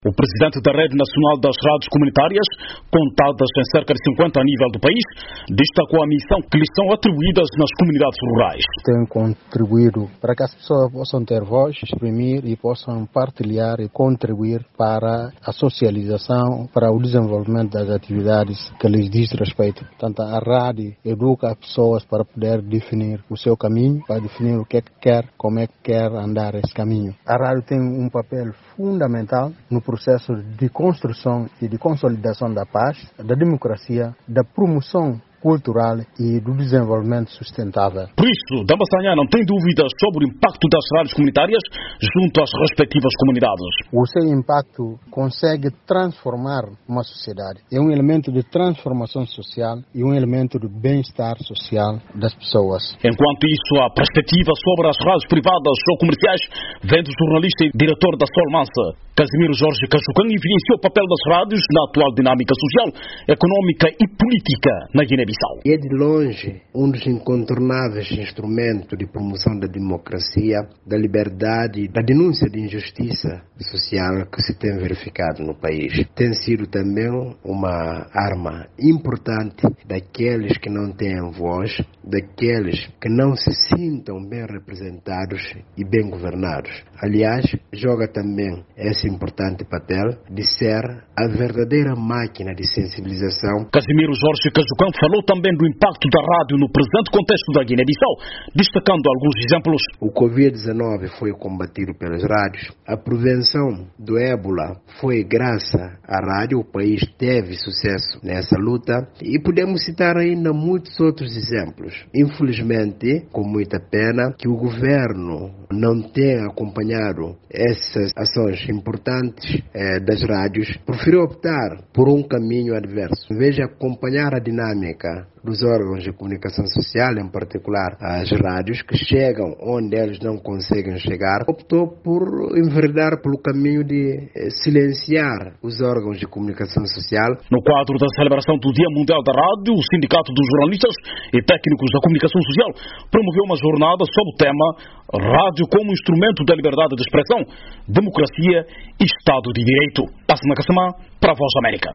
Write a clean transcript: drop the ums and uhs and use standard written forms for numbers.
O presidente da Rede Nacional das Rádios Comunitárias, contadas em cerca de 50 a nível do país, destacou a missão que lhes são atribuídas nas comunidades rurais. Tem contribuído para que as pessoas possam ter voz, exprimir e possam partilhar e contribuir para a socialização, para o desenvolvimento das atividades que lhes diz respeito. Portanto, a rádio educa as pessoas para poder definir o seu caminho, para definir o que é que quer, como é que quer andar esse caminho. A rádio tem um papel fundamental no processo de construção e de consolidação da paz, da democracia, da promoção cultural e do desenvolvimento sustentável. Por isso, Dambaçanha não tem dúvidas sobre o impacto das rádios comunitárias junto às respectivas comunidades. O seu impacto consegue transformar uma sociedade. É um elemento de transformação social e um elemento de bem-estar social das pessoas. Enquanto isso, a perspectiva sobre as rádios privadas ou comerciais vem do jornalista e diretor da Sol Mansa, Casimiro Jorge Cajucan, evidenciou o papel das rádios na atual dinâmica social, econômica e política na Guiné-Bissau. É de longe um dos incontornáveis instrumentos de promoção da democracia, da liberdade e da denúncia de injustiça social que se tem verificado no país. Tem sido também uma arma importante daqueles que não têm voz, daqueles que não se sintam bem representados e bem governados. Aliás, joga também esse importante papel de ser a verdadeira máquina de sensibilização. Casimiro Jorge Cajucan falou também do impacto da rádio no presente contexto da Guiné-Bissau, destacando alguns exemplos. O Covid-19 foi combatido pelas rádios. A prevenção do ébola foi graças à rádio. O país teve sucesso nessa luta e podemos citar ainda muitos outros exemplos. Infelizmente, com muita pena, que o governo não tenha acompanhado essas ações importantes das rádios, preferiu optar por um caminho adverso. Em vez de acompanhar a dinâmica dos órgãos de comunicação social, em particular as rádios, que chegam onde eles não conseguem chegar, optou por enveredar pelo caminho de silenciar os órgãos de comunicação social. No quadro da celebração do Dia Mundial da Rádio, o Sindicato dos Jornalistas e Técnicos da Comunicação Social promoveu uma jornada sob o tema Rádio como instrumento da liberdade de expressão, democracia e Estado de Direito. Passa na Caçamã para a Voz da América.